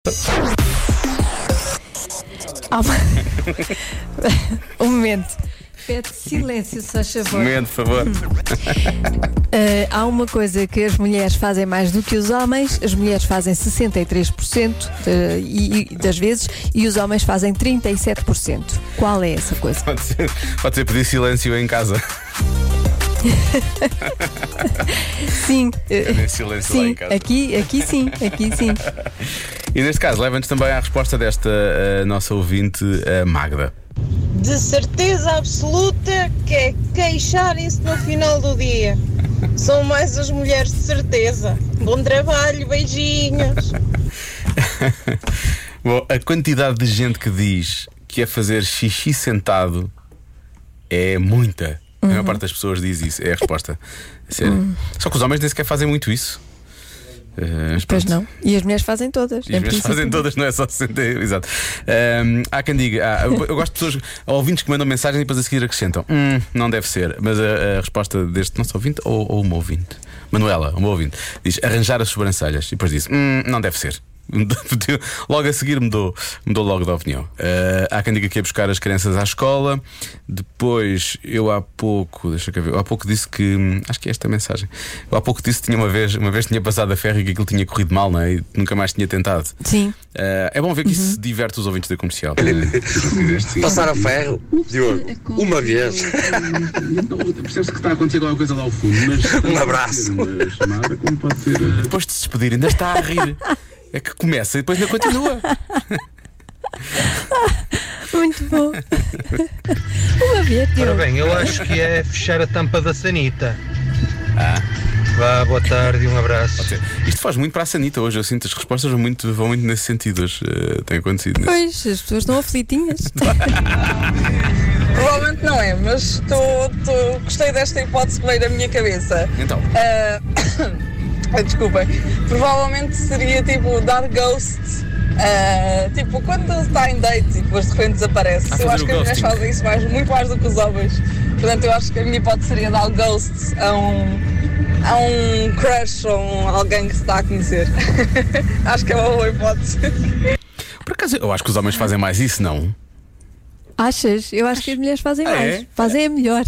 Um momento. Pede silêncio, se faz favor. Um momento, por favor. Há uma coisa que as mulheres fazem mais do que os homens. As mulheres fazem 63% das vezes e os homens fazem 37%. Qual é essa coisa? Pode ser pedir silêncio em casa. Sim. Pedir silêncio lá Sim, em casa. aqui sim. E neste caso, leva-nos também à resposta desta nossa ouvinte, a Magda. De certeza absoluta que é queixarem-se no final do dia. São mais as mulheres, de certeza. Bom trabalho, beijinhos. Bom, a quantidade de gente que diz que é fazer xixi sentado é muita. A maior parte das pessoas diz isso, é a resposta. Sério. Só que os homens nem sequer fazem muito isso. Pois não. E as mulheres fazem todas. E as mulheres fazem todas, não é só 60. Exato. Há quem diga, eu gosto de pessoas, ouvintes que mandam mensagens e depois a seguir acrescentam: não deve ser. Mas a resposta deste nosso ouvinte, ou uma ouvinte, Manuela, uma ouvinte, diz: arranjar as sobrancelhas. E depois diz: não deve ser. Logo a seguir mudou logo de opinião. Há quem diga que ia buscar as crianças à escola. Depois, eu há pouco disse que, acho que é esta mensagem. Eu há pouco disse que uma vez tinha passado a ferro e que aquilo tinha corrido mal, não é? E nunca mais tinha tentado. Sim. É bom ver que isso diverte os ouvintes da comercial. Passar a ferro, Diogo, uma vez. Percebes que está a acontecer alguma coisa lá ao fundo, mas Um abraço. uma chamada, como pode ser. Depois de se despedir, ainda está a rir. É que começa e depois ainda continua. Muito bom. Uma vez, Ora bem, eu acho que é fechar a tampa da sanita. Vá, boa tarde e um abraço. Isto faz muito para a sanita hoje. Eu sinto as respostas vão muito nesse sentido hoje. Tem acontecido nisso. Pois, as pessoas estão aflitinhas. Provavelmente não é, mas gostei desta hipótese que veio da minha cabeça. Então, Desculpem. Provavelmente seria tipo dar ghost. Tipo, quando está em date e depois de repente desaparece. Fazer Eu acho o que as mulheres ghosting. fazem isso muito mais do que os homens. Portanto, eu acho que a minha hipótese seria dar ghost a um crush ou alguém que se está a conhecer. Acho que é uma boa hipótese. por acaso, eu acho que os homens fazem mais isso, não? Achas? Eu acho que as mulheres fazem mais. É? Fazem a melhor.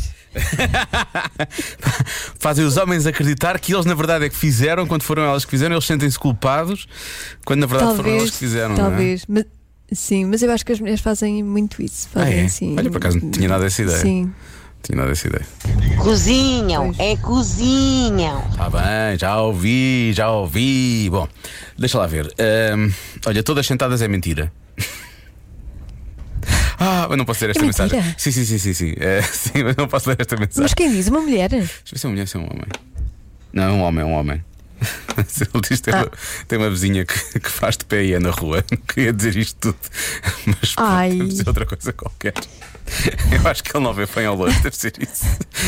Fazem os homens acreditar que eles na verdade é que fizeram. Quando foram elas que fizeram, eles sentem-se culpados, quando na verdade foram elas que fizeram. Talvez. Mas, sim, mas eu acho que as mulheres fazem muito isso. Fazem assim. Olha, por acaso não tinha nada dessa ideia. Sim. Tinha nada dessa ideia. Cozinham, Pois. cozinham. Tá bem, já ouvi. Bom, deixa lá ver. Olha, todas sentadas é mentira. Eu não posso ler esta mentira? mensagem. Sim. Sim, mas não posso ler esta mensagem. Mas quem diz? Uma mulher? Deixa eu ver se é uma mulher, se é um homem. Não, é um homem. Ele diz que tem uma vizinha que faz de pé e é na rua. Não queria dizer isto tudo, mas Ai. deve ser outra coisa qualquer. Eu acho que ele não vê bem ao longe, deve ser isso.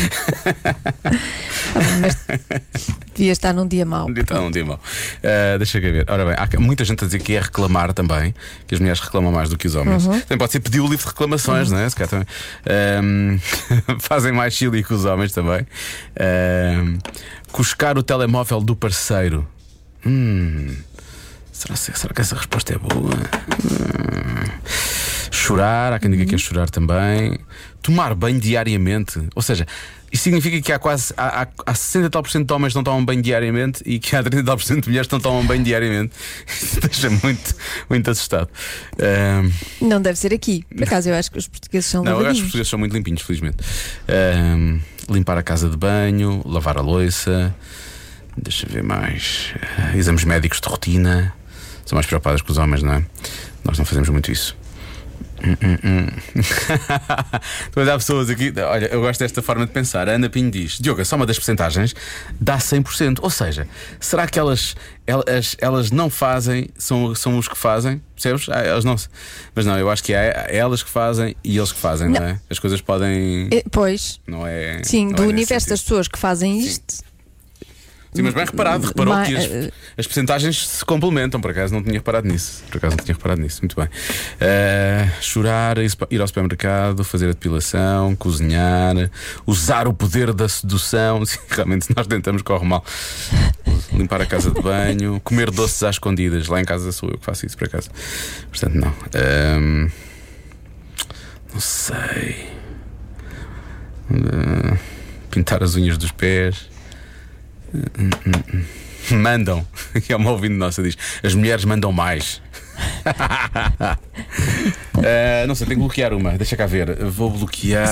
Mas devia estar num dia mau. Então, um dia mau. Deixa eu ver. Ora bem, há muita gente a dizer que é reclamar também, que as mulheres reclamam mais do que os homens. Também pode ser pedir o livro de reclamações, não é? Se calhar também. Fazem mais chili que os homens também. Cuscar o telemóvel do parceiro. Será que essa resposta é boa? Chorar, há quem diga que é chorar também. Tomar banho diariamente. Ou seja, isso significa que há 60 e tal % de homens que não tomam banho diariamente e que há 30 e tal % de mulheres que não tomam banho diariamente. Isso deixa muito assustado. Não deve ser aqui. Por acaso, eu acho que os portugueses são Não, eu acho que os lavadinhos. portugueses são muito limpinhos, felizmente. Limpar a casa de banho, lavar a louça. Deixa eu ver mais. Exames médicos de rotina. São mais preocupadas com os homens, não é? Nós não fazemos muito isso. Depois há pessoas aqui. Olha, eu gosto desta forma de pensar. A Ana Pinho diz: Diogo, a soma das percentagens dá 100%. Ou seja, será que elas não fazem, são os que fazem? Percebes? Elas não. Mas não, eu acho que é elas que fazem e eles que fazem, não é? As coisas podem. Pois. Não é. Sim, não do é nesse universo das sentido. pessoas que fazem isto. Sim, mas bem reparado, reparou Ma- que as percentagens se complementam. Por acaso não tinha reparado nisso. Muito bem. Chorar, ir ao supermercado, fazer a depilação, cozinhar, usar o poder da sedução. Sim, realmente, se nós tentamos, corre mal. Limpar a casa de banho, comer doces às escondidas. Lá em casa sou eu que faço isso, por acaso. Portanto, não. Não sei. Pintar as unhas dos pés. Mandam. Que é uma ouvinte nossa, diz: as mulheres mandam mais. Não sei, tenho que bloquear uma. Deixa cá ver. Vou bloquear.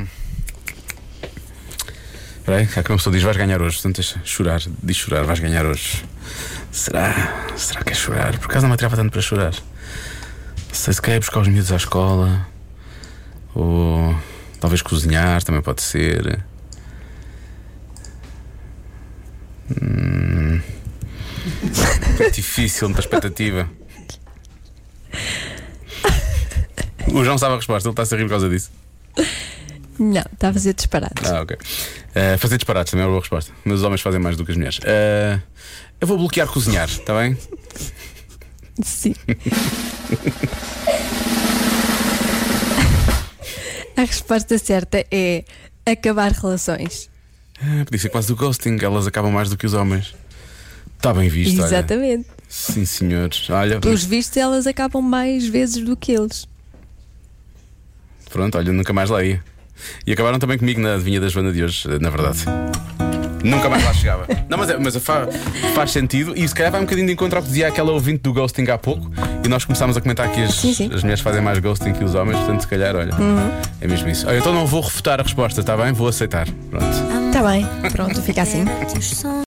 Espera aí, cá que uma pessoa diz: vais ganhar hoje. Portanto, deixa chorar. Diz chorar, vais ganhar hoje. Será que é chorar? Por acaso não me atreva tanto para chorar. Não sei, se quer buscar os miúdos à escola. Ou talvez cozinhar, também pode ser. É difícil, muita expectativa. O João sabe a resposta, ele está a rir por causa disso. Não, está a fazer disparates. Ok. Fazer disparates também é uma boa resposta. Mas os homens fazem mais do que as mulheres. Eu vou bloquear cozinhar, está bem? Sim. A resposta certa é acabar relações. Podia ser quase do ghosting, elas acabam mais do que os homens. Está bem visto, Exatamente. Olha. Sim, senhores. Olha, Pelos vistos, elas acabam mais vezes do que eles. pronto, olha, nunca mais lá ia. E acabaram também comigo na adivinha da Joana de hoje, na verdade. Nunca mais lá chegava. Não, mas faz sentido. E se calhar vai um bocadinho de encontro ao que dizia aquela ouvinte do ghosting há pouco. E nós começámos a comentar que as mulheres fazem mais ghosting que os homens. Portanto, se calhar, olha, é mesmo isso. Olha, então não vou refutar a resposta, está bem? Vou aceitar. Pronto. Está bem, pronto, fica assim.